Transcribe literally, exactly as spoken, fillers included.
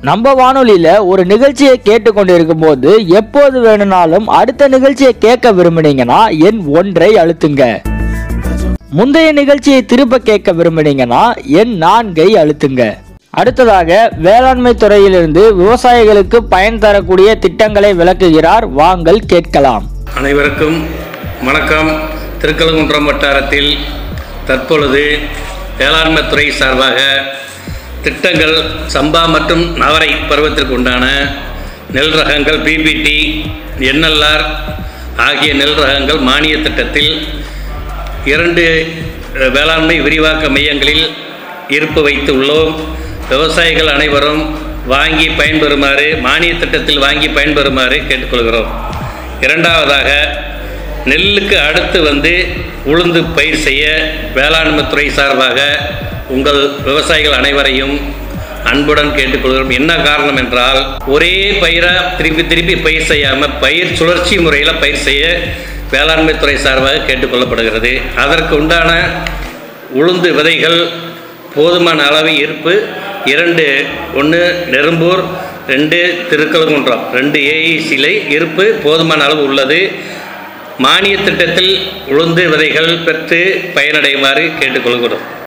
நம்ம வானொலியில ஒரு நிகழ்ச்சியை கேட்டுக்கொண்டிருக்கும் போது எப்போது வேணும்னாலும் அடுத்த நிகழ்ச்சியை கேட்க விரும்புனீங்கன்னா எண் ஒன்றை அழுத்துங்க. முந்தைய நிகழ்ச்சியை திரும்ப கேட்க விரும்புனீங்கன்னா எண் நான்கை அழுத்துங்க. அடுத்ததாக வேளாண்மை துறையிலிருந்து விவசாயிகளுக்கு பயன் தரக்கூடிய திட்டங்களை விளக்குகிறார். வாங்கள் கேட்கலாம். அனைவருக்கும் வணக்கம். திருக்கழுகுன்றம் வட்டாரத்தில் தற்பொழுது வேளாண்மை துறை சார்பாக திட்டங்கள் சம்பா மற்றும் நவரை பருவத்திற்கு உண்டான நெல் ரகங்கள் பிபிடி என்எல்ஆர் ஆகிய நெல் ரகங்கள் மானிய திட்டத்தில் இரண்டு வேளாண்மை விரிவாக்க மையங்களில் இருப்பு வைத்து உள்ளோம். விவசாயிகள் அனைவரும் வாங்கி பயன்பெறுமாறு மானிய திட்டத்தில் வாங்கி பயன்பெறுமாறு கேட்டுக்கொள்கிறோம். இரண்டாவதாக நெல்லுக்கு அடுத்து வந்து உளுந்து பயிர் செய்ய வேளாண்மை துறை சார்பாக உங்கள் விவசாயிகள் அனைவரையும் அன்புடன் கேட்டுக்கொள்கிறோம். என்ன காரணம் என்றால், ஒரே பயிராக திருப்பி திருப்பி பயிர் செய்யாமல் பயிர் சுழற்சி முறையில் பயிர் செய்ய வேளாண்மை துறை சார்பாக கேட்டுக்கொள்ளப்படுகிறது. அதற்கு உண்டான உளுந்து விதைகள் போதுமான அளவு இருப்பு இரண்டு ஒன்று நெரும்பூர் ரெண்டு திருக்கழுகுன்றம் ரெண்டு ஏஇசிலை இருப்பு போதுமான அளவு உள்ளது. மானிய திட்டத்தில் உளுந்து விதைகள் பெற்று பயனடையுமாறு கேட்டுக்கொள்கிறோம்.